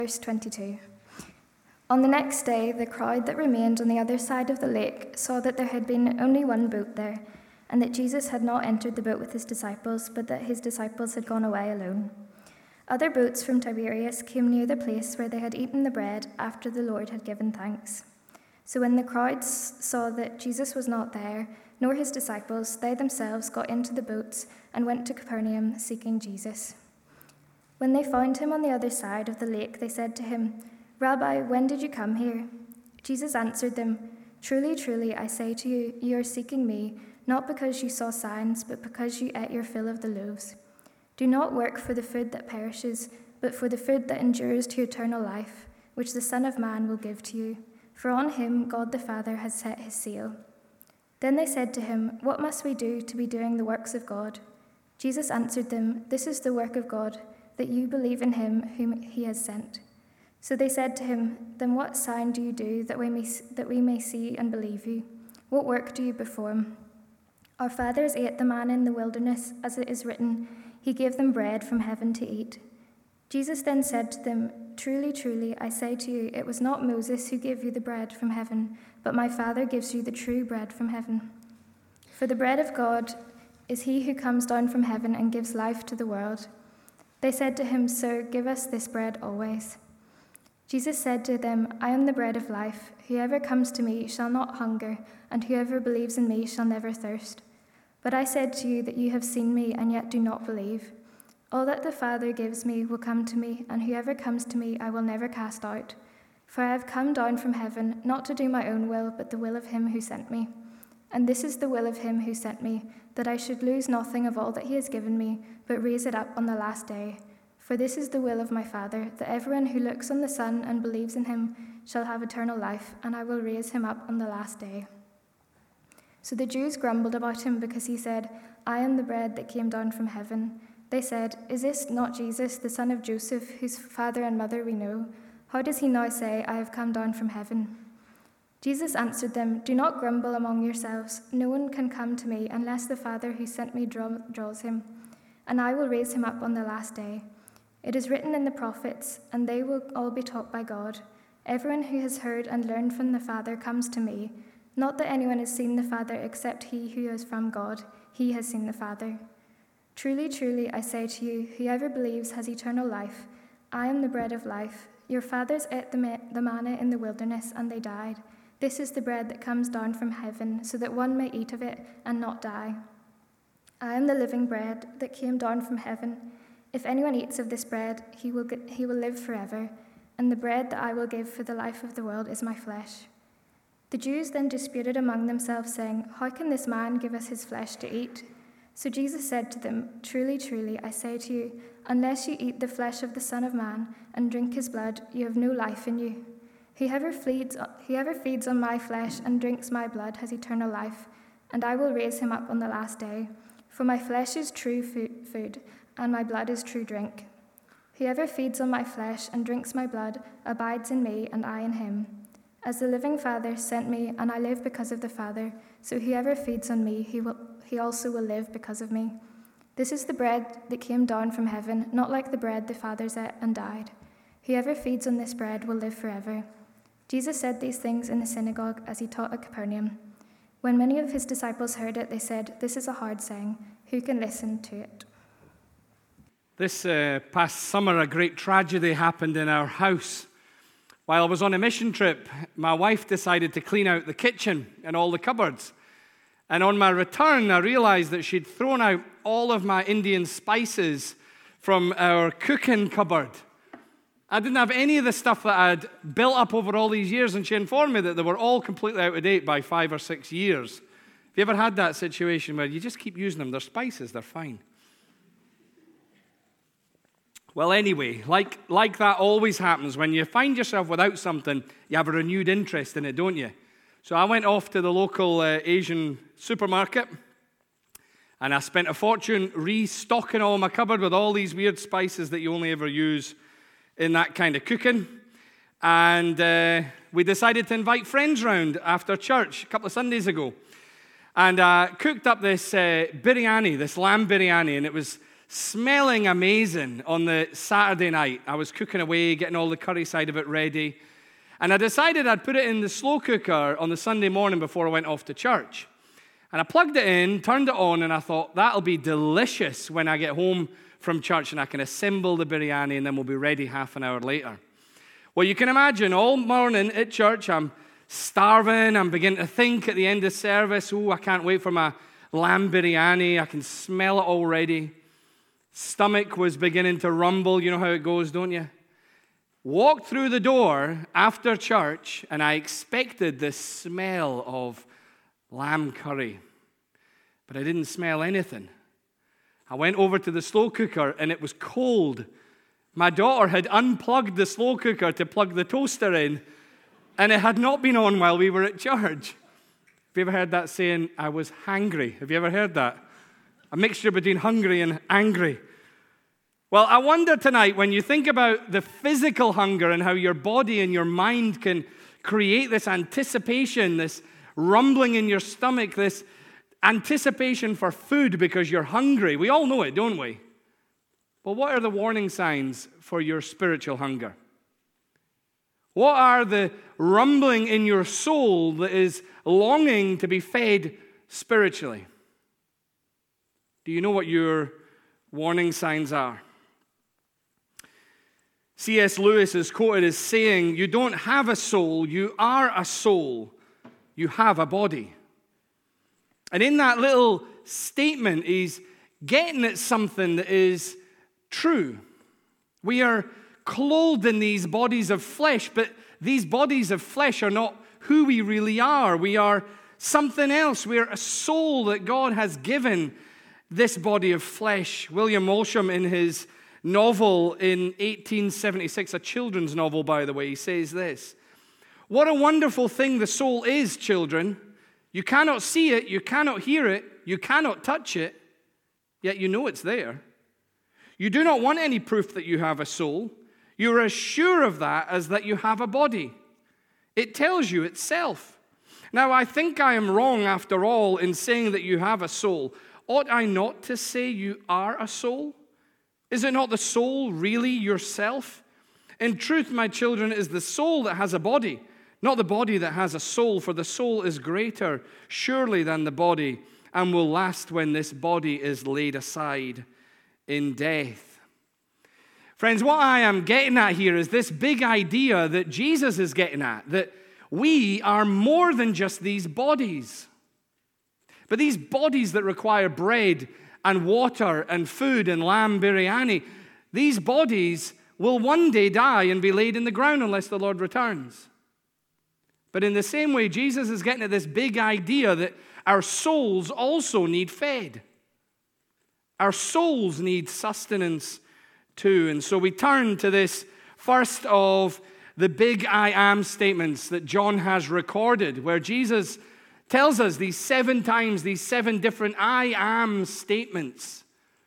Verse 22. On the next day, the crowd that remained on the other side of the lake saw that there had been only one boat there, and that Jesus had not entered the boat with his disciples, but that his disciples had gone away alone. Other boats from Tiberias came near the place where they had eaten the bread after the Lord had given thanks. So when the crowds saw that Jesus was not there, nor his disciples, they themselves got into the boats and went to Capernaum seeking Jesus. When they found him on the other side of the lake, they said to him, "Rabbi, when did you come here?" Jesus answered them, "Truly, truly, I say to you, you are seeking me, not because you saw signs, but because you ate your fill of the loaves. Do not work for the food that perishes, but for the food that endures to eternal life, which the Son of Man will give to you. For on him God the Father has set his seal." Then they said to him, "What must we do to be doing the works of God?" Jesus answered them, "This is the work of God, that you believe in him whom he has sent." So they said to him, "Then what sign do you do that we may see and believe you? What work do you perform? Our fathers ate the manna in the wilderness, as it is written, he gave them bread from heaven to eat." Jesus then said to them, "Truly, truly, I say to you, it was not Moses who gave you the bread from heaven, but my Father gives you the true bread from heaven. For the bread of God is he who comes down from heaven and gives life to the world." They said to him, "Sir, give us this bread always." Jesus said to them, "I am the bread of life. Whoever comes to me shall not hunger, and whoever believes in me shall never thirst. But I said to you that you have seen me and yet do not believe. All that the Father gives me will come to me, and whoever comes to me I will never cast out. For I have come down from heaven, not to do my own will, but the will of him who sent me. And this is the will of him who sent me, that I should lose nothing of all that he has given me, but raise it up on the last day. For this is the will of my Father, that everyone who looks on the Son and believes in him shall have eternal life, and I will raise him up on the last day." So the Jews grumbled about him because he said, "I am the bread that came down from heaven." They said, "Is this not Jesus, the son of Joseph, whose father and mother we know? How does he now say, 'I have come down from heaven'?" Jesus answered them, "Do not grumble among yourselves. No one can come to me unless the Father who sent me draws him, and I will raise him up on the last day. It is written in the prophets, and they will all be taught by God. Everyone who has heard and learned from the Father comes to me. Not that anyone has seen the Father except he who is from God. He has seen the Father. Truly, truly, I say to you, whoever believes has eternal life. I am the bread of life. Your fathers ate the manna in the wilderness, and they died. This is the bread that comes down from heaven, so that one may eat of it and not die. I am the living bread that came down from heaven. If anyone eats of this bread, he will live forever, and the bread that I will give for the life of the world is my flesh." The Jews then disputed among themselves, saying, "How can this man give us his flesh to eat?" So Jesus said to them, "Truly, truly, I say to you, unless you eat the flesh of the Son of Man and drink his blood, you have no life in you. Whoever feeds on my flesh and drinks my blood has eternal life, and I will raise him up on the last day. For my flesh is true food, and my blood is true drink. Whoever feeds on my flesh and drinks my blood abides in me, and I in him. As the living Father sent me, and I live because of the Father, so whoever feeds on me, he also will live because of me. This is the bread that came down from heaven, not like the bread the fathers ate and died. Whoever feeds on this bread will live forever." Jesus said these things in the synagogue as he taught at Capernaum. When many of his disciples heard it, they said, "This is a hard saying. Who can listen to it?" This past summer, a great tragedy happened in our house. While I was on a mission trip, my wife decided to clean out the kitchen and all the cupboards. And on my return, I realized that she'd thrown out all of my Indian spices from our cooking cupboard. I didn't have any of the stuff that I'd built up over all these years, and she informed me that they were all completely out of date by 5 or 6 years. Have you ever had that situation where you just keep using them? They're spices, they're fine. Well, anyway, like that always happens. When you find yourself without something, you have a renewed interest in it, don't you? So I went off to the local Asian supermarket, and I spent a fortune restocking all my cupboard with all these weird spices that you only ever use in that kind of cooking. And we decided to invite friends round after church a couple of Sundays ago. And I cooked up this biryani, this lamb biryani, and it was smelling amazing on the Saturday night. I was cooking away, getting all the curry side of it ready. And I decided I'd put it in the slow cooker on the Sunday morning before I went off to church. And I plugged it in, turned it on, and I thought, that'll be delicious when I get home from church and I can assemble the biryani and then we'll be ready half an hour later. Well, you can imagine all morning at church, I'm starving, I'm beginning to think at the end of service, I can't wait for my lamb biryani, I can smell it already. Stomach was beginning to rumble, you know how it goes, don't you? Walked through the door after church and I expected the smell of lamb curry, but I didn't smell anything. I went over to the slow cooker and it was cold. My daughter had unplugged the slow cooker to plug the toaster in, and it had not been on while we were at church. Have you ever heard that saying, I was hangry? Have you ever heard that? A mixture between hungry and angry. Well, I wonder tonight, when you think about the physical hunger and how your body and your mind can create this anticipation, this rumbling in your stomach, this anticipation for food because you're hungry. We all know it, don't we? But what are the warning signs for your spiritual hunger? What are the rumbling in your soul that is longing to be fed spiritually? Do you know what your warning signs are? C.S. Lewis is quoted as saying, you don't have a soul, you are a soul. You have a body. And in that little statement, he's getting at something that is true. We are clothed in these bodies of flesh, but these bodies of flesh are not who we really are. We are something else. We are a soul that God has given this body of flesh. William Walsham, in his novel in 1876, a children's novel, by the way, he says this: what a wonderful thing the soul is, children. You cannot see it, you cannot hear it, you cannot touch it, yet you know it's there. You do not want any proof that you have a soul. You are as sure of that as that you have a body. It tells you itself. Now, I think I am wrong, after all, in saying that you have a soul. Ought I not to say you are a soul? Is it not the soul really yourself? In truth, my children, it is the soul that has a body, not the body that has a soul, for the soul is greater, surely, than the body, and will last when this body is laid aside in death. Friends, what I am getting at here is this big idea that Jesus is getting at, that we are more than just these bodies. But these bodies that require bread and water and food and lamb biryani, these bodies will one day die and be laid in the ground unless the Lord returns. But in the same way, Jesus is getting at this big idea that our souls also need fed. Our souls need sustenance too. And so we turn to this first of the big I am statements that John has recorded, where Jesus tells us these 7 times, these 7 different I am statements.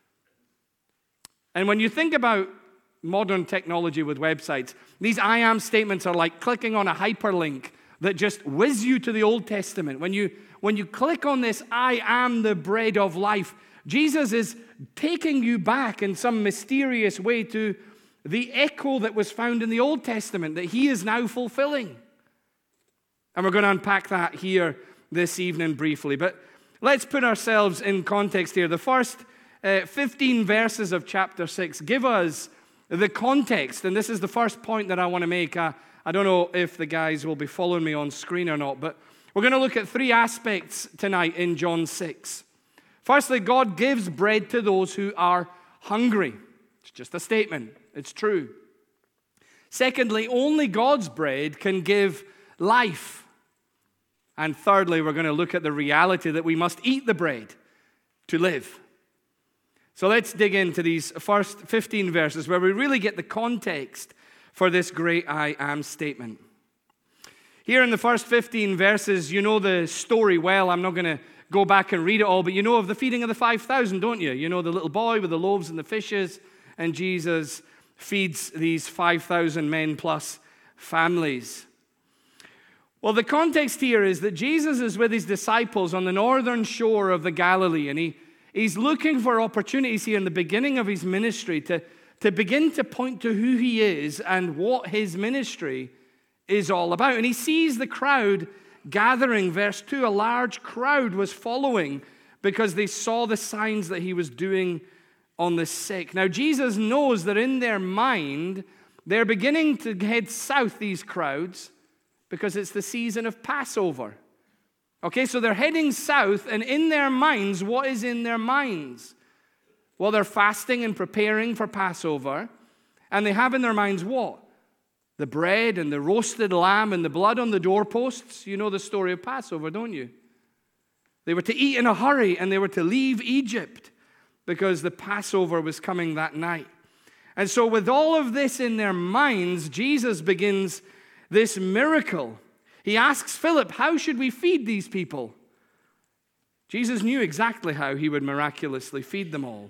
And when you think about modern technology with websites, these I am statements are like clicking on a hyperlink that just whiz you to the Old Testament. When you click on this, I am the bread of life, Jesus is taking you back in some mysterious way to the echo that was found in the Old Testament that he is now fulfilling. And we're going to unpack that here this evening briefly. But let's put ourselves in context here. The first 15 verses of chapter 6 give us the context. And this is the first point that I want to make. I don't know if the guys will be following me on screen or not, but we're going to look at 3 aspects tonight in John 6. Firstly, God gives bread to those who are hungry. It's just a statement. It's true. Secondly, only God's bread can give life. And thirdly, we're going to look at the reality that we must eat the bread to live. So let's dig into these first 15 verses where we really get the context for this great I am statement. Here in the first 15 verses, you know the story well. I'm not going to go back and read it all, but you know of the feeding of the 5,000, don't you? You know the little boy with the loaves and the fishes, and Jesus feeds these 5,000 men plus families. Well, the context here is that Jesus is with his disciples on the northern shore of the Galilee, and He's looking for opportunities here in the beginning of his ministry to begin to point to who he is and what his ministry is all about. And he sees the crowd gathering. Verse 2, a large crowd was following because they saw the signs that he was doing on the sick. Now, Jesus knows that in their mind, they're beginning to head south, these crowds, because it's the season of Passover. Okay, so they're heading south, and in their minds, what is in their minds? Well, they're fasting and preparing for Passover, and they have in their minds what? The bread and the roasted lamb and the blood on the doorposts. You know the story of Passover, don't you? They were to eat in a hurry, and they were to leave Egypt because the Passover was coming that night. And so with all of this in their minds, Jesus begins this miracle. He asks Philip, how should we feed these people? Jesus knew exactly how he would miraculously feed them all.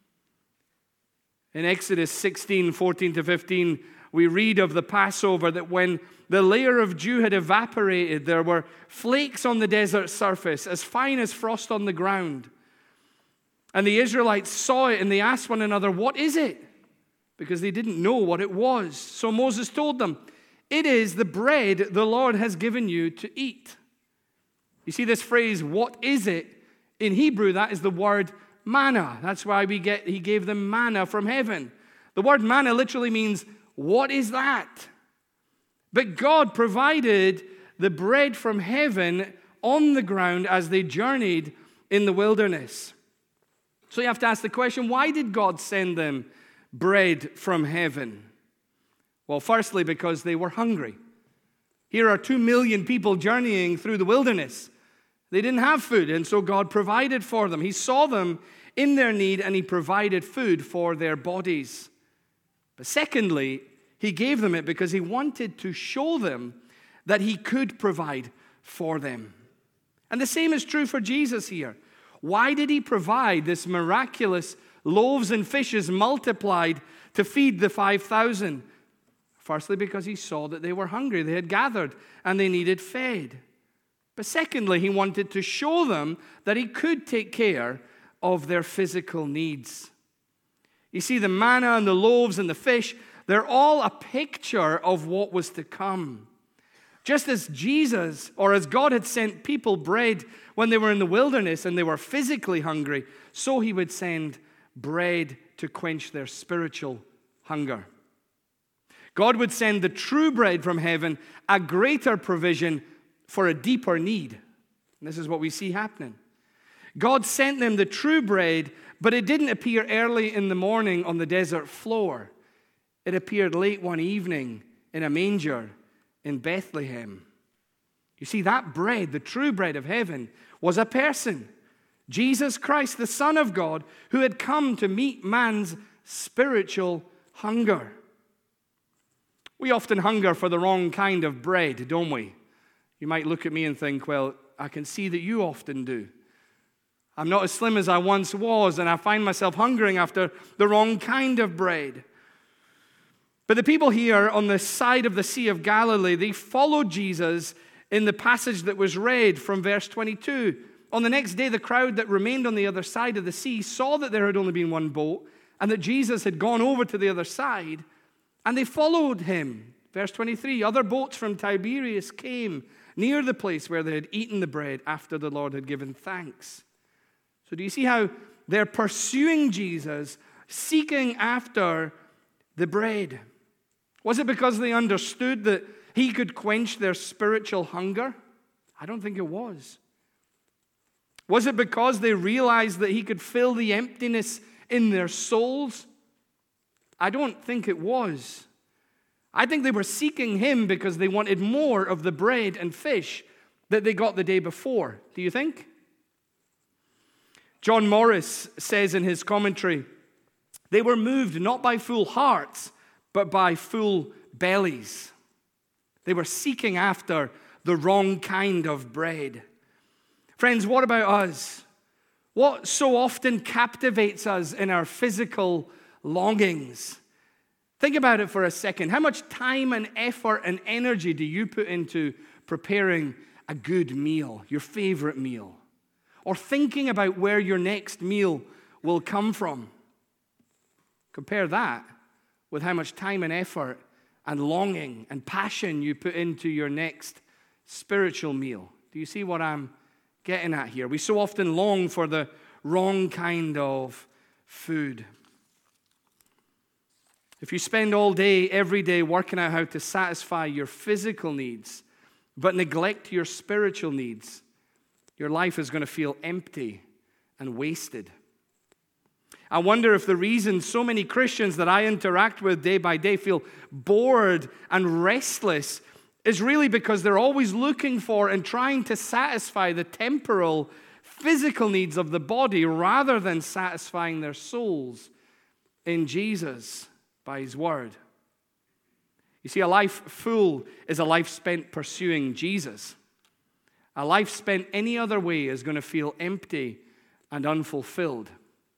In Exodus 16, 14 to 15, we read of the Passover that when the layer of dew had evaporated, there were flakes on the desert surface, as fine as frost on the ground. And the Israelites saw it and they asked one another, what is it? Because they didn't know what it was. So Moses told them, it is the bread the Lord has given you to eat. You see this phrase, what is it? In Hebrew, that is the word manna. That's why he gave them manna from heaven. The word manna literally means, what is that? But God provided the bread from heaven on the ground as they journeyed in the wilderness. So you have to ask the question, why did God send them bread from heaven? Well, firstly, because they were hungry. Here are 2 million people journeying through the wilderness. They didn't have food, and so God provided for them. He saw them in their need, and he provided food for their bodies. But secondly, he gave them it because he wanted to show them that he could provide for them. And the same is true for Jesus here. Why did he provide this miraculous loaves and fishes multiplied to feed the 5,000? Firstly, because he saw that they were hungry. They had gathered and they needed fed. But secondly, he wanted to show them that he could take care of their physical needs. You see, the manna and the loaves and the fish, they're all a picture of what was to come. Just as Jesus, or as God had sent people bread when they were in the wilderness and they were physically hungry, so he would send bread to quench their spiritual hunger. God would send the true bread from heaven, a greater provision for a deeper need. And this is what we see happening. God sent them the true bread, but it didn't appear early in the morning on the desert floor. It appeared late one evening in a manger in Bethlehem. You see, that bread, the true bread of heaven, was a person, Jesus Christ, the Son of God, who had come to meet man's spiritual hunger. We often hunger for the wrong kind of bread, don't we? You might look at me and think, well, I can see that you often do. I'm not as slim as I once was, and I find myself hungering after the wrong kind of bread. But the people here on the side of the Sea of Galilee, they followed Jesus in the passage that was read from verse 22. On the next day, the crowd that remained on the other side of the sea saw that there had only been one boat and that Jesus had gone over to the other side, and they followed him. Verse 23, other boats from Tiberias came near the place where they had eaten the bread after the Lord had given thanks. So do you see how they're pursuing Jesus, seeking after the bread? Was it because they understood that he could quench their spiritual hunger? I don't think it was. Was it because they realized that he could fill the emptiness in their souls? I don't think it was. I think they were seeking him because they wanted more of the bread and fish that they got the day before. Do you think? John Morris says in his commentary, they were moved not by full hearts, but by full bellies. They were seeking after the wrong kind of bread. Friends, what about us? What so often captivates us in our physical longings? Think about it for a second. How much time and effort and energy do you put into preparing a good meal, your favorite meal? or thinking about where your next meal will come from. Compare that with how much time and effort and longing and passion you put into your next spiritual meal. Do you see what I'm getting at here? We so often long for the wrong kind of food. If you spend all day, every day, working out how to satisfy your physical needs, but neglect your spiritual needs, your life is going to feel empty and wasted. I wonder if the reason so many Christians that I interact with day by day feel bored and restless is really because they're always looking for and trying to satisfy the temporal, physical needs of the body rather than satisfying their souls in Jesus by His Word. You see, a life full is a life spent pursuing Jesus. A life spent any other way is going to feel empty and unfulfilled.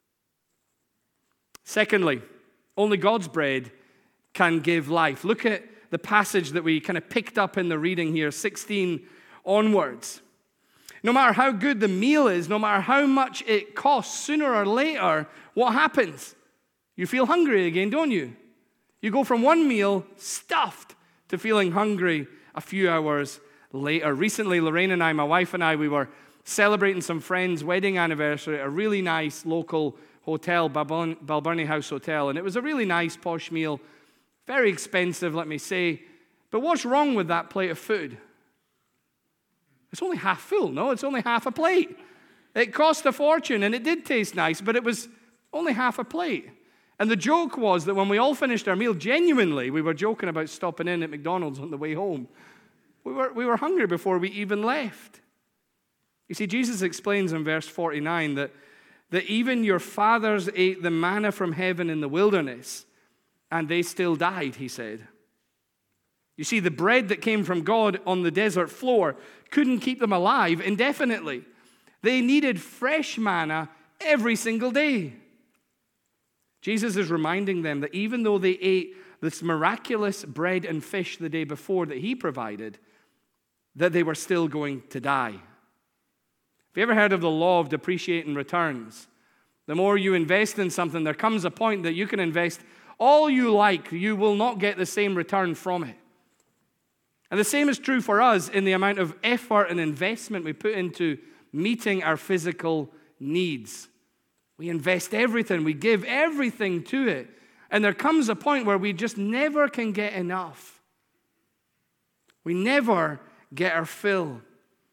Secondly, only God's bread can give life. Look at the passage that we kind of picked up in the reading here, 16 onwards. No matter how good the meal is, no matter how much it costs, sooner or later, what happens? You feel hungry again, don't you? You go from one meal stuffed to feeling hungry a few hours later. Recently, Lorraine and I, my wife and I, we were celebrating some friends' wedding anniversary at a really nice local hotel, Balbirnie House Hotel, and it was a really nice posh meal, very expensive, let me say. But what's wrong with that plate of food? It's only half full, no? It's only half a plate. It cost a fortune, and it did taste nice, but it was only half a plate. And the joke was that when we all finished our meal, genuinely, we were joking about stopping in at McDonald's on the way home. We were hungry before we even left. You see, Jesus explains in verse 49 that even your fathers ate the manna from heaven in the wilderness, and they still died, he said. You see, the bread that came from God on the desert floor couldn't keep them alive indefinitely. They needed fresh manna every single day. Jesus is reminding them that even though they ate this miraculous bread and fish the day before that he provided, that they were still going to die. Have you ever heard of the law of depreciating returns? The more you invest in something, there comes a point that you can invest all you like, you will not get the same return from it. And the same is true for us in the amount of effort and investment we put into meeting our physical needs. We invest everything, we give everything to it, and there comes a point where we just never can get enough. We never get our fill.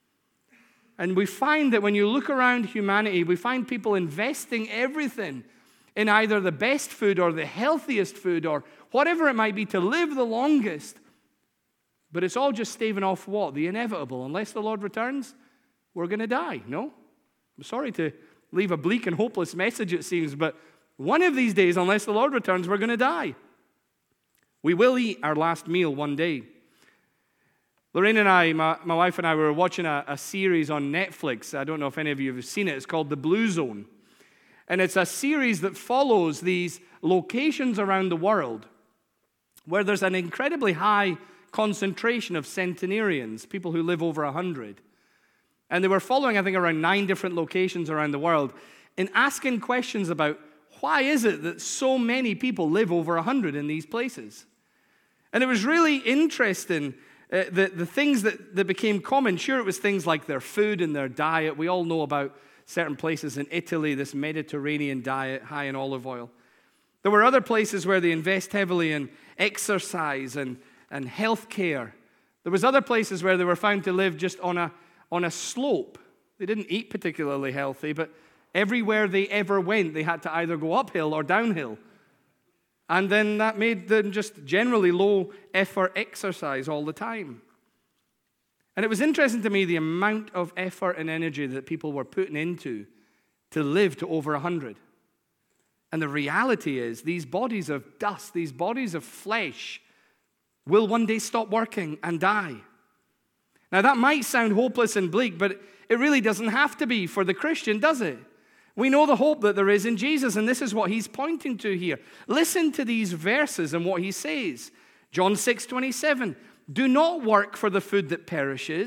And we find that when you look around humanity, we find people investing everything in either the best food or the healthiest food or whatever it might be to live the longest. But it's all just staving off what? The inevitable. Unless the Lord returns, we're going to die. No? I'm sorry to leave a bleak and hopeless message, it seems, but one of these days, unless the Lord returns, we're going to die. We will eat our last meal one day. Lorraine and I, my wife and I, were watching a series on Netflix. I don't know if any of you have seen it. It's called The Blue Zone. And it's a series that follows these locations around the world where there's an incredibly high concentration of centenarians, people who live over 100. And they were following, I think, around 9 different locations around the world and asking questions about why is it that so many people live over 100 in these places. And it was really interesting, the things that became common. Sure, it was things like their food and their diet. We all know about certain places in Italy, this Mediterranean diet, high in olive oil. There were other places where they invest heavily in exercise and health care. There was other places where they were found to live just on a slope. They didn't eat particularly healthy, but everywhere they ever went, they had to either go uphill or downhill. And then that made them just generally low effort exercise all the time. And it was interesting to me the amount of effort and energy that people were putting into to live to over 100. And the reality is these bodies of dust, these bodies of flesh will one day stop working and die. Now that might sound hopeless and bleak, but it really doesn't have to be for the Christian, does it? We know the hope that there is in Jesus, and this is what he's pointing to here. Listen to these verses and what he says. John 6:27, do not work for the food that perishes,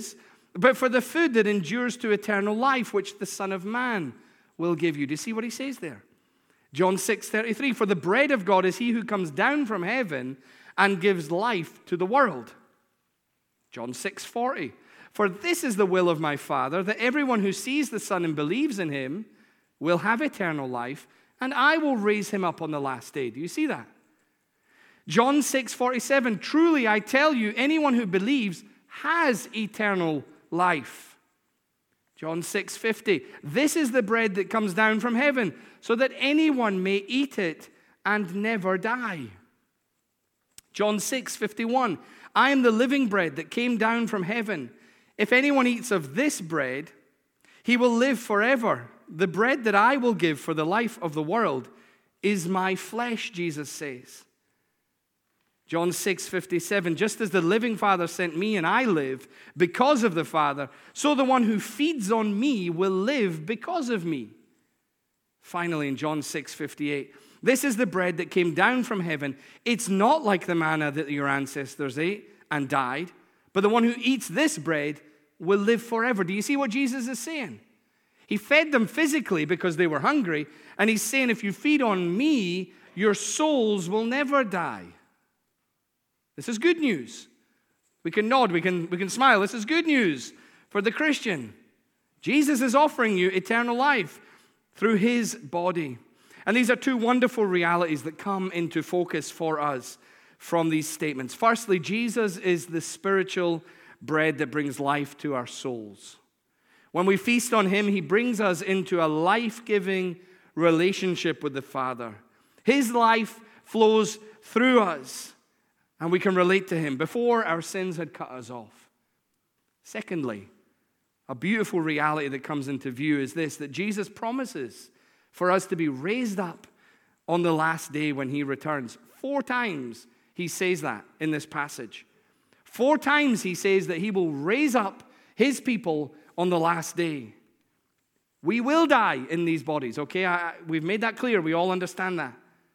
but for the food that endures to eternal life, which the Son of Man will give you. Do you see what he says there? John 6:33, for the bread of God is he who comes down from heaven and gives life to the world. John 6:40, for this is the will of my Father, that everyone who sees the Son and believes in him will have eternal life, and I will raise him up on the last day. Do you see that? John 6:47, truly I tell you, anyone who believes has eternal life. John 6:50, this is the bread that comes down from heaven, so that anyone may eat it and never die. John 6:51, I am the living bread that came down from heaven. If anyone eats of this bread, he will live forever. The bread that I will give for the life of the world is my flesh, Jesus says. John 6:57, just as the living Father sent me and I live because of the Father, so the one who feeds on me will live because of me. Finally, in John 6:58, this is the bread that came down from heaven. It's not like the manna that your ancestors ate and died, but the one who eats this bread will live forever. Do you see what Jesus is saying? He fed them physically because they were hungry, and he's saying, if you feed on me, your souls will never die. This is good news. We can nod, we can smile. This is good news for the Christian. Jesus is offering you eternal life through his body. And these are two wonderful realities that come into focus for us from these statements. Firstly, Jesus is the spiritual bread that brings life to our souls. When we feast on him, he brings us into a life-giving relationship with the Father. His life flows through us, and we can relate to him before our sins had cut us off. Secondly, a beautiful reality that comes into view is this, that Jesus promises for us to be raised up on the last day when he returns. 4 times he says that in this passage. 4 times he says that he will raise up his people on the last day. We will die in these bodies, okay? We've made that clear. We all understand that.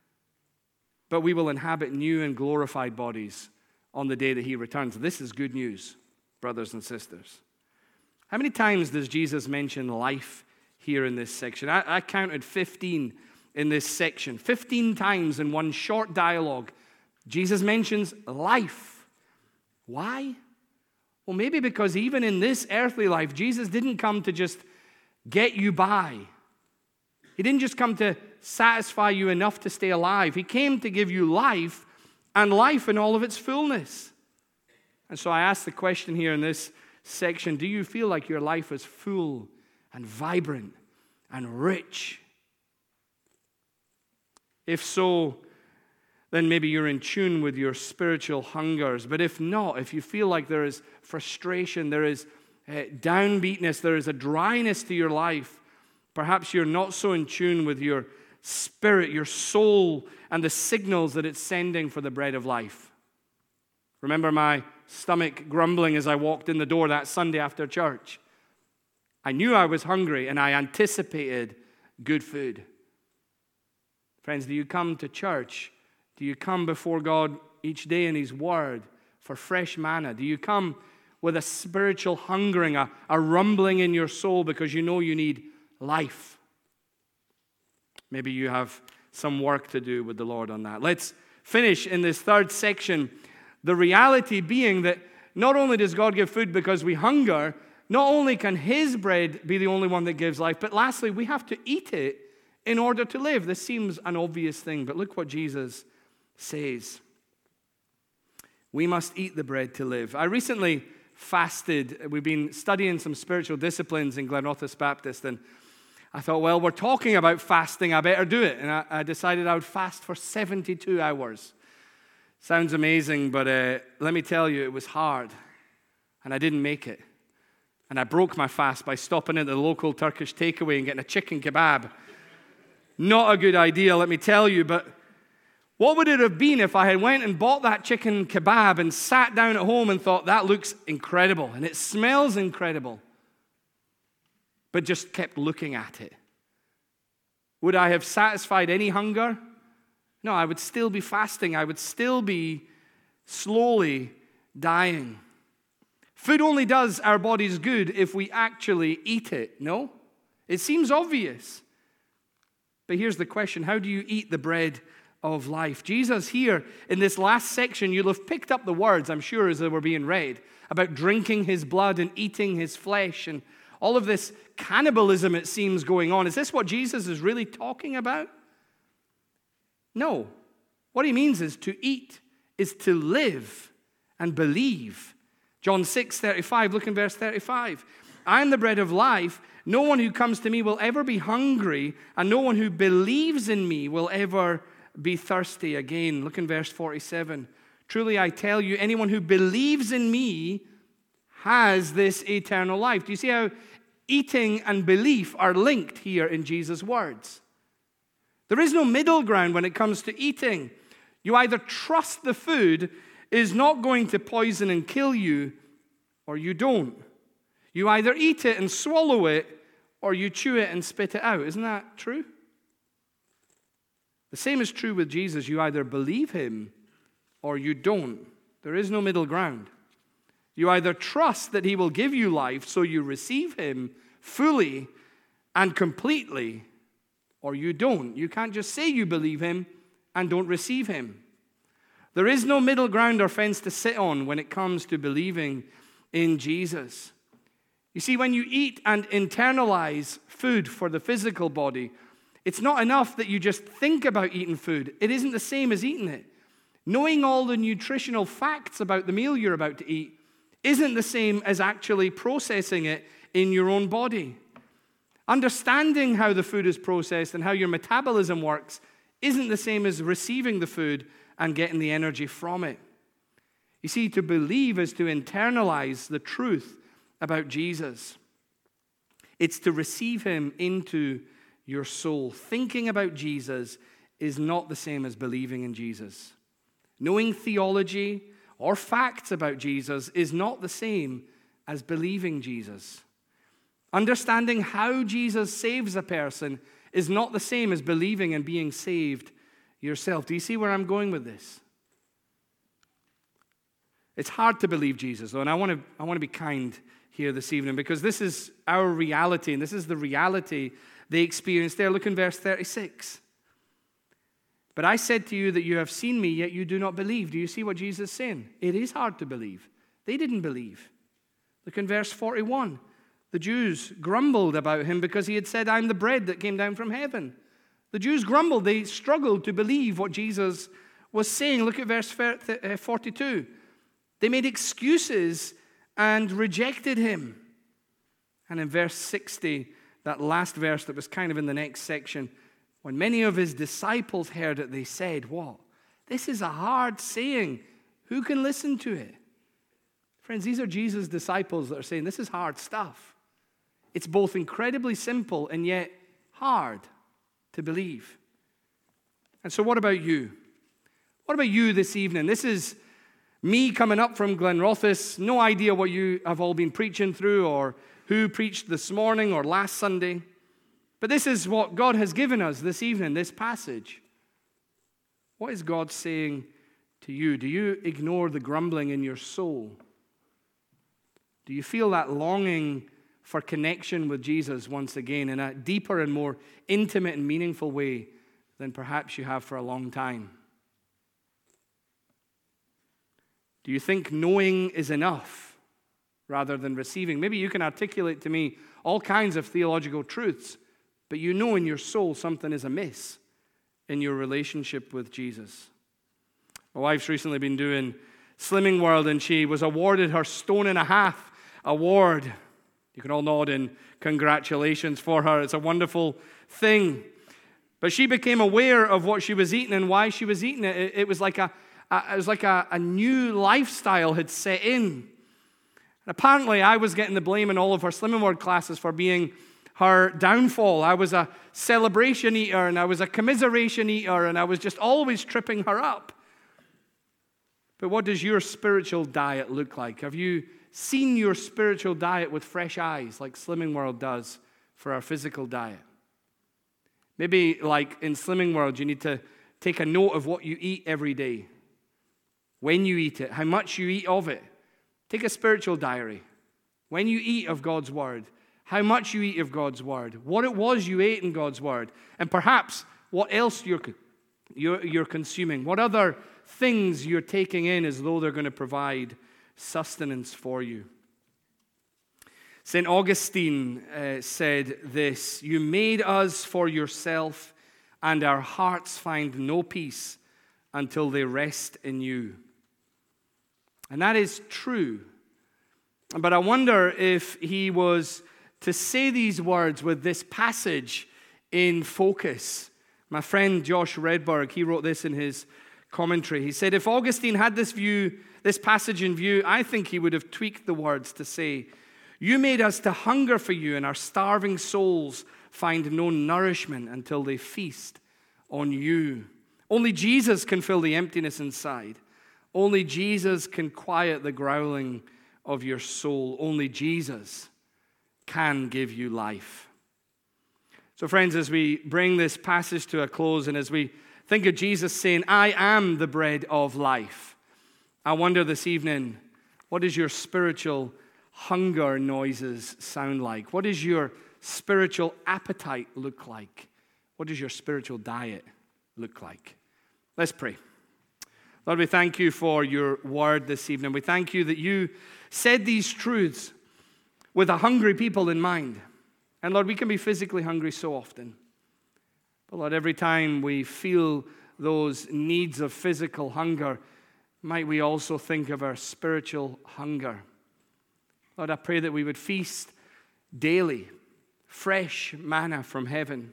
But we will inhabit new and glorified bodies on the day that he returns. This is good news, brothers and sisters. How many times does Jesus mention life here in this section? I counted 15 in this section. 15 times in one short dialogue, Jesus mentions life. Why? Well, maybe because even in this earthly life, Jesus didn't come to just get you by. He didn't just come to satisfy you enough to stay alive. He came to give you life, and life in all of its fullness. And so I ask the question here in this section, do you feel like your life is full and vibrant and rich? If so, then maybe you're in tune with your spiritual hungers. But if not, if you feel like there is frustration, there is downbeatness, there is a dryness to your life, perhaps you're not so in tune with your spirit, your soul, and the signals that it's sending for the bread of life. Remember my stomach grumbling as I walked in the door that Sunday after church. I knew I was hungry and I anticipated good food. Friends, do you come to church? Do you come before God each day in his word for fresh manna? Do you come with a spiritual hungering, a rumbling in your soul because you know you need life? Maybe you have some work to do with the Lord on that. Let's finish in this third section. The reality being that not only does God give food because we hunger, not only can his bread be the only one that gives life, but lastly, we have to eat it in order to live. This seems an obvious thing, but look what Jesus says. We must eat the bread to live. I recently fasted. We've been studying some spiritual disciplines in Glenrothes Baptist, and I thought, well, we're talking about fasting, I better do it. And I decided I would fast for 72 hours. Sounds amazing, but let me tell you, it was hard. And I didn't make it. And I broke my fast by stopping at the local Turkish takeaway and getting a chicken kebab. Not a good idea, let me tell you, but what would it have been if I had went and bought that chicken kebab and sat down at home and thought, that looks incredible, and it smells incredible, but just kept looking at it? Would I have satisfied any hunger? No, I would still be fasting. I would still be slowly dying. Food only does our bodies good if we actually eat it, no? It seems obvious. But here's the question: how do you eat the bread of life? Jesus here in this last section, you'll have picked up the words, I'm sure, as they were being read, about drinking his blood and eating his flesh and all of this cannibalism, it seems, going on. Is this what Jesus is really talking about? No. What he means is to eat is to live and believe. John 6:35, look in verse 35. I am the bread of life. No one who comes to me will ever be hungry, and no one who believes in me will ever be thirsty again. Look in verse 47. Truly I tell you, anyone who believes in me has this eternal life. Do you see how eating and belief are linked here in Jesus' words? There is no middle ground when it comes to eating. You either trust the food is not going to poison and kill you, or you don't. You either eat it and swallow it, or you chew it and spit it out. Isn't that true? The same is true with Jesus. You either believe him, or you don't. There is no middle ground. You either trust that he will give you life, so you receive him fully and completely, or you don't. You can't just say you believe him and don't receive him. There is no middle ground or fence to sit on when it comes to believing in Jesus. You see, when you eat and internalize food for the physical body, it's not enough that you just think about eating food. It isn't the same as eating it. Knowing all the nutritional facts about the meal you're about to eat isn't the same as actually processing it in your own body. Understanding how the food is processed and how your metabolism works isn't the same as receiving the food and getting the energy from it. You see, to believe is to internalize the truth about Jesus. It's to receive him into your soul. Thinking about Jesus is not the same as believing in Jesus. Knowing theology or facts about Jesus is not the same as believing Jesus. Understanding how Jesus saves a person is not the same as believing and being saved yourself. Do you see where I'm going with this? It's hard to believe Jesus, though, and I want to be kind here this evening, because this is our reality, and this is the reality they experienced there. Look in verse 36. But I said to you that you have seen me, yet you do not believe. Do you see what Jesus is saying? It is hard to believe. They didn't believe. Look in verse 41. The Jews grumbled about him because he had said, I'm the bread that came down from heaven. The Jews grumbled. They struggled to believe what Jesus was saying. Look at verse 42. They made excuses and rejected him. And in verse 60, that last verse that was kind of in the next section, when many of his disciples heard it, they said, what? This is a hard saying. Who can listen to it? Friends, these are Jesus' disciples that are saying this is hard stuff. It's both incredibly simple and yet hard to believe. And so what about you? What about you this evening? This is me coming up from Glenrothes, no idea what you have all been preaching through or who preached this morning or last Sunday. But this is what God has given us this evening, this passage. What is God saying to you? Do you ignore the grumbling in your soul? Do you feel that longing for connection with Jesus once again in a deeper and more intimate and meaningful way than perhaps you have for a long time? Do you think knowing is enough rather than receiving? Maybe you can articulate to me all kinds of theological truths, but you know in your soul something is amiss in your relationship with Jesus. My wife's recently been doing Slimming World, and she was awarded her 1.5 stone award. You can all nod in congratulations for her. It's a wonderful thing. But she became aware of what she was eating and why she was eating it. It was like a new lifestyle had set in. And apparently, I was getting the blame in all of her Slimming World classes for being her downfall. I was a celebration eater, and I was a commiseration eater, and I was just always tripping her up. But what does your spiritual diet look like? Have you seen your spiritual diet with fresh eyes, like Slimming World does for our physical diet? Maybe like in Slimming World, you need to take a note of what you eat every day, when you eat it, how much you eat of it, Take a spiritual diary. When you eat of God's word, how much you eat of God's word, what it was you ate in God's word, and perhaps what else you're consuming, what other things you're taking in as though they're going to provide sustenance for you. St. Augustine said this, "You made us for yourself, and our hearts find no peace until they rest in you." And that is true. But I wonder if he was to say these words with this passage in focus. My friend Josh Redberg, he wrote this in his commentary. He said, if Augustine had this passage in view, I think he would have tweaked the words to say, "You made us to hunger for you, and our starving souls find no nourishment until they feast on you." Only Jesus can fill the emptiness inside. Only Jesus can quiet the growling of your soul. Only Jesus can give you life. So friends, as we bring this passage to a close, and as we think of Jesus saying, "I am the bread of life," I wonder this evening, what does your spiritual hunger noises sound like? What does your spiritual appetite look like? What does your spiritual diet look like? Let's pray. Lord, we thank you for your word this evening. We thank you that you said these truths with a hungry people in mind. And Lord, we can be physically hungry so often. But Lord, every time we feel those needs of physical hunger, might we also think of our spiritual hunger. Lord, I pray that we would feast daily, fresh manna from heaven.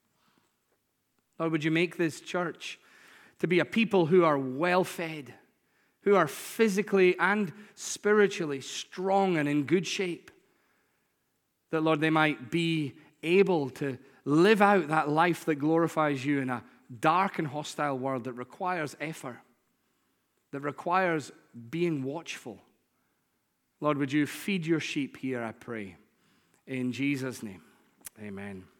Lord, would you make this church to be a people who are well-fed, who are physically and spiritually strong and in good shape, that, Lord, they might be able to live out that life that glorifies you in a dark and hostile world that requires effort, that requires being watchful. Lord, would you feed your sheep here, I pray. In Jesus' name, amen.